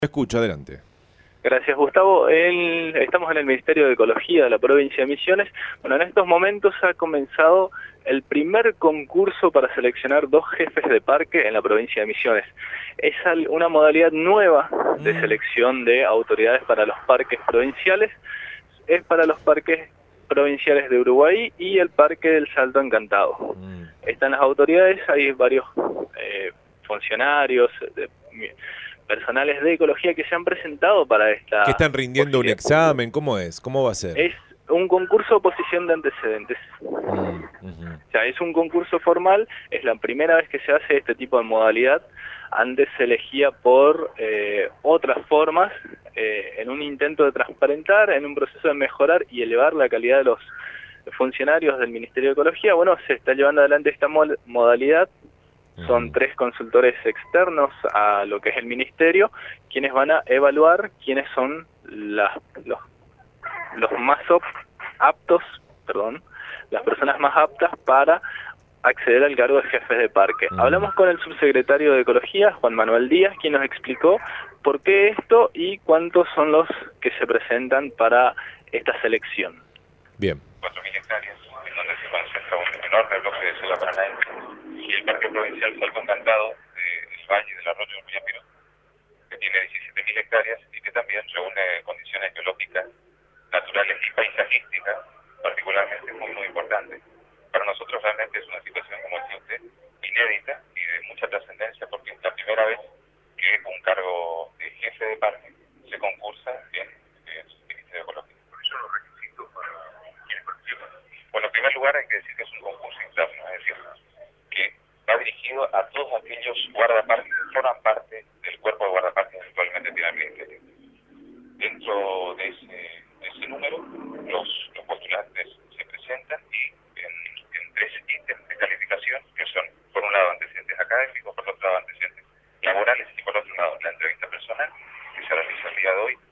Escucho, adelante. Gracias, Gustavo. Estamos en el Ministerio de Ecología de la provincia de Misiones. Bueno, en estos momentos ha comenzado el primer concurso para seleccionar 2 jefes de parque en la provincia de Misiones. Es una modalidad nueva de selección de autoridades para los parques provinciales. Es para los parques provinciales de Uruguay y el Parque del Salto Encantado. Están las autoridades, hay varios funcionarios, personales de ecología que se han presentado para esta... ¿Que están rindiendo un examen? ¿Cómo es? ¿Cómo va a ser? Es un concurso de oposición de antecedentes. O sea, es un concurso formal, es la primera vez que se hace este tipo de modalidad. Antes se elegía por otras formas, en un intento de transparentar, en un proceso de mejorar y elevar la calidad de los funcionarios del Ministerio de Ecología. Bueno, se está llevando adelante esta modalidad. Son 3 consultores externos a lo que es el ministerio, quienes van a evaluar quiénes son los más aptos, las personas más aptas para acceder al cargo de jefes de parque. Hablamos con el subsecretario de Ecología, Juan Manuel Díaz, quien nos explicó por qué esto y cuántos son los que se presentan para esta selección. Bien. 4.000 hectáreas, en donde se concentra un enorme bloque de selva paranaense, y el Parque Provincial Salto Encantado del Valle del Arroyo del Muyapiro, que tiene 17.000 hectáreas y que también reúne condiciones biológicas, naturales y paisajísticas, particularmente muy importantes. Para nosotros realmente es una situación, como decía usted, inédita y de mucha trascendencia, porque es la primera vez que un cargo de jefe de parque se concursa en el Ministerio de Ecología. ¿Cuáles son los requisitos para quienes participan? Bueno, en primer lugar hay que decir que es un concurso interno, es decir, que va dirigido a todos aquellos guardaparques que forman parte del cuerpo de guardaparques que actualmente tiene el Ministerio. Dentro de ese número, los postulantes se presentan y en 3 ítems de calificación, que son, por un lado, antecedentes académicos, por otro lado, antecedentes laborales y por otro lado, la entrevista personal, que se realiza el día de hoy,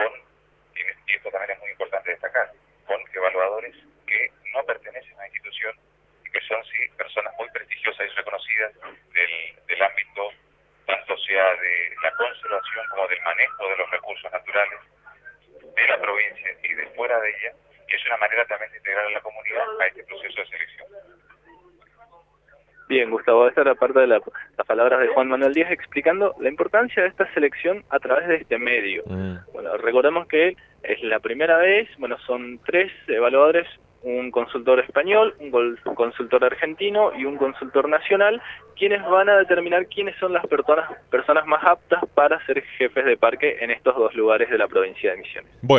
y esto también es muy importante destacar, con evaluadores que no pertenecen a la institución y que son, sí, personas muy prestigiosas y reconocidas del ámbito, tanto sea de la conservación como del manejo de los recursos naturales de la provincia y de fuera de ella, y es una manera también de integrar a la comunidad a este proceso de selección. Bien, Gustavo, esta era parte de las palabras de Juan Manuel Díaz explicando la importancia de esta selección a través de este medio. Bueno, recordemos que es la primera vez, bueno, son 3 evaluadores, un consultor español, un consultor argentino y un consultor nacional, quienes van a determinar quiénes son las personas más aptas para ser jefes de parque en estos 2 lugares de la provincia de Misiones. Bueno.